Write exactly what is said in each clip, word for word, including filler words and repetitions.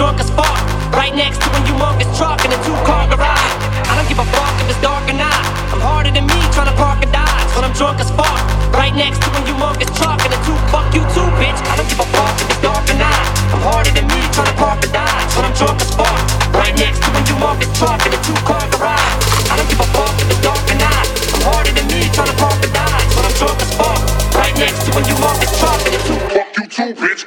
drunk as fuck. Right next to a humongous truck in a two-car garage. I don't give a fuck if it's dark or not. I'm harder than me trying to park a Dodge when I'm drunk as fuck. Right next to a humongous truck in a two. Fuck you too, bitch. I don't give a fuck if it's dark or not. I'm harder than me trying to park a Dodge when I'm drunk as fuck. Right next to a humongous truck in a two-car garage. I don't give a fuck if it's dark or not. I'm harder than me trying to park a Dodge when I'm drunk as fuck. Right next to a humongous truck in a two. Fuck you too, bitch.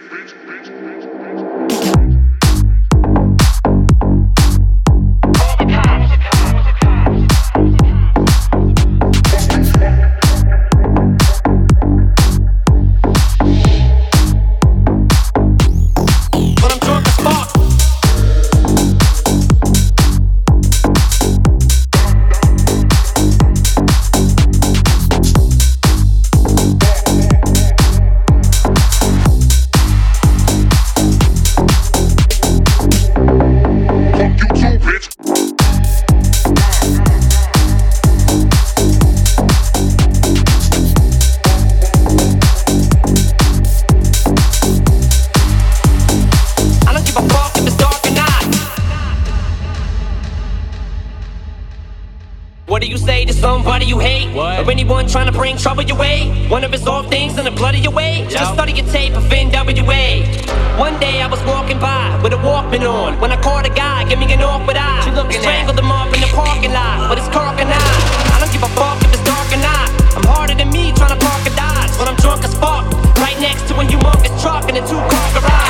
What do you say to somebody you hate? What? Or anyone trying to bring trouble your way? Wanna resolve things in the blood of your way? Yep. Just study your tape of N W A. One day I was walking by with a Walkman on when I caught a guy, give me an awkward eye. Strangled him up in the parking lot with his cock and eye. I don't give a fuck if it's dark or not. I'm harder than me trying to park a Dodge when I'm drunk as fuck. Right next to a humongous truck in a two-car garage.